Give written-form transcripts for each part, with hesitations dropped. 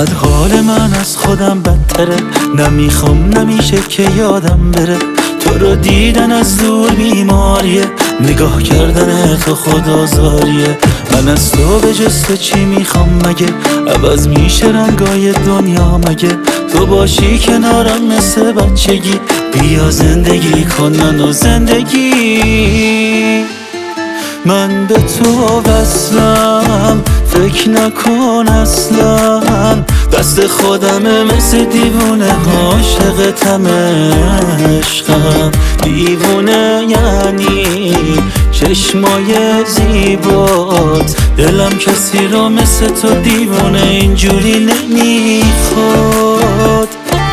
چقدر حال من از خودم بدتره، نمیخوام نمیشه که یادم بره. تو رو دیدن از دور بیماریه، نگاه کردن تو خدازاریه. من از تو به جز تو چی میخوام مگه؟ عوض میشه رنگای دنیا مگه؟ تو باشی کنارم مثل بچگی، بیا زندگی کن منو زندگی. من به تو وصلم، فکر نکن اصلا دست خودمه مثل دیوونه، عاشقتم عشقم. دیوونه یعنی چشمای زیبات، دلم کسی رو مثل تو دیوونه اینجوری نمیخواد.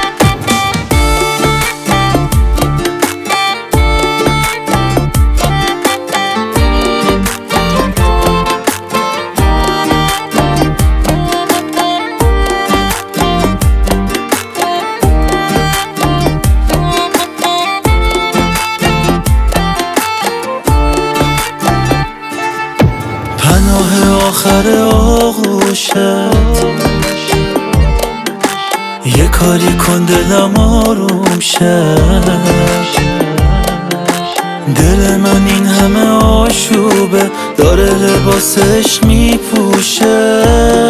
پناه آخر آغوشت، یه کاری کن دلم آروم شه. دل من این همه آشوبه، داره لباسش میپوشه.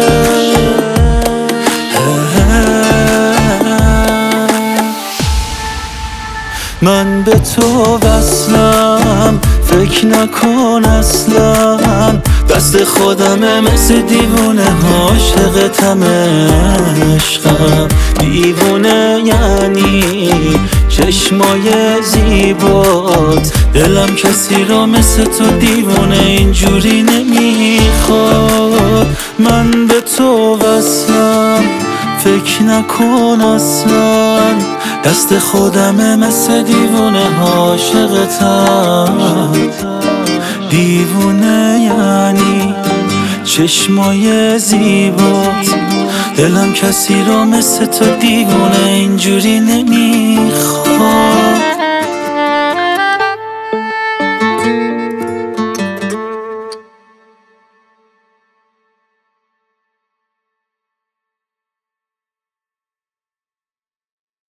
من به تو وصلم، فکر نکن اصلا دست خودمه مثل دیوونه، عاشقتم عشقم. دیوونه یعنی چشمای زیبات، دلم کسی رو مثل تو دیوونه اینجوری نمیخواد. من به تو وصلم، فکر نکن اصلا دست خودمه مثل دیوونه، عاشقتم. دیوونه یعنی چشمای زیبات، دلم کسی رو مثل تو دیوونه اینجوری نمی